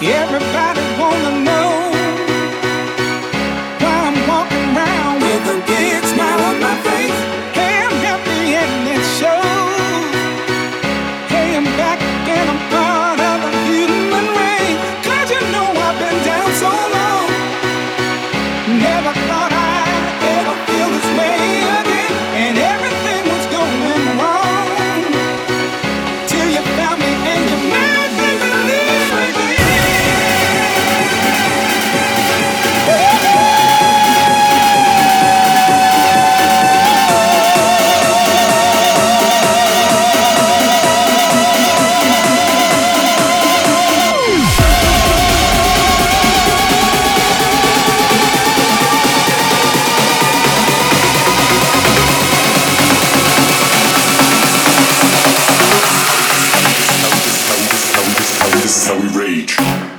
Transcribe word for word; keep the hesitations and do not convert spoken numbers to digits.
Everybody wanna know why I'm walking around with a big smile on my face. Hey, I'm happy and it shows. Hey, I'm back and I'm part of the human race. 'Cause you know I've been down so long. Never thought I'd ever feel this way again. And everything was going wrong till you found me and you made me believe again. This is how we rage.